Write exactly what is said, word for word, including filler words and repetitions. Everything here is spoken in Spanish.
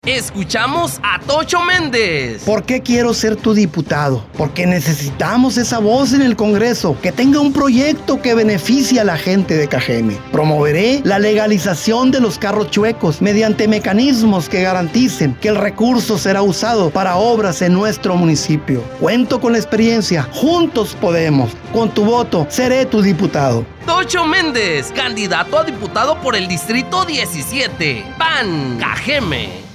Escuchamos a Tocho Méndez. ¿Por qué quiero ser tu diputado? Porque necesitamos esa voz en el Congreso que tenga un proyecto que beneficie a la gente de Cajeme. Promoveré la legalización de los carros chuecos mediante mecanismos que garanticen que el recurso será usado para obras en nuestro municipio. Cuento con la experiencia. Juntos podemos. Con tu voto seré tu diputado. Tocho Méndez, candidato a diputado por el Distrito diecisiete. P A N, Cajeme.